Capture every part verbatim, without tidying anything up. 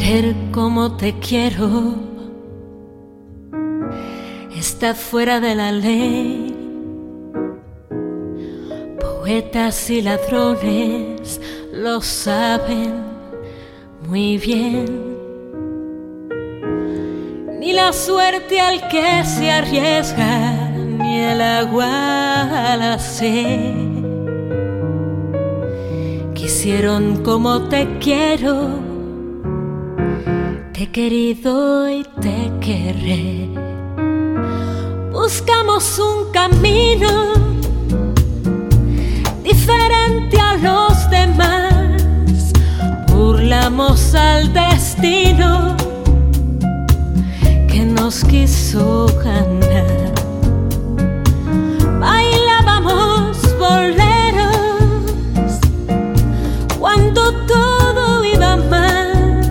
Querer como te quiero está fuera de la ley. Poetas y ladrones lo saben muy bien. Ni la suerte al que se arriesga, ni el agua a la sed. Quisieron como te quiero, te he querido y te querré. Buscamos un camino diferente a los demás. Burlamos al destino que nos quiso ganar. Bailábamos boleros cuando todo iba mal,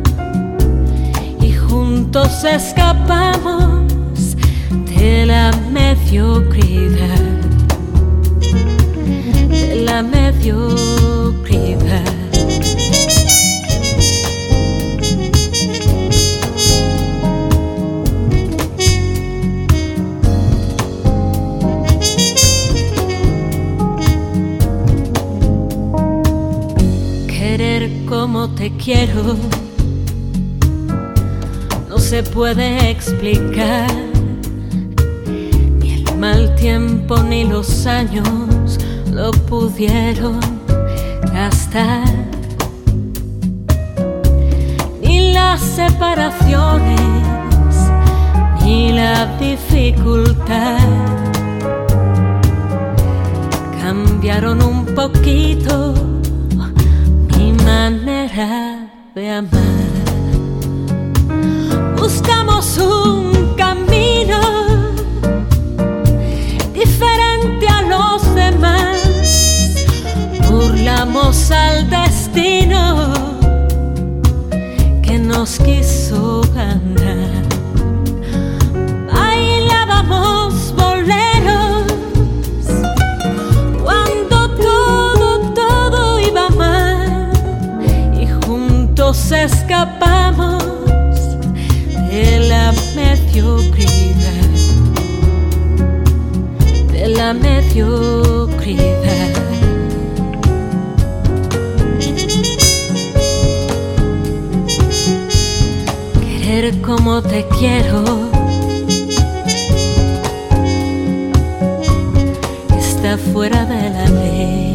y juntos escapamos de la mediocridad, de la mediocridad. Querer como te quiero no se puede explicar. Ni el mal tiempo ni los años lo pudieron gastar. Ni las separaciones ni la dificultad cambiaron un poquito mi manera de amar. Buscamos un camino diferente a los demás. Burlamos al destino que nos quiso ganar. Bailábamos boleros cuando todo, todo iba mal, y juntos escapamos de la mediocridad, de la mediocridad. Querer como te quiero está fuera de la ley.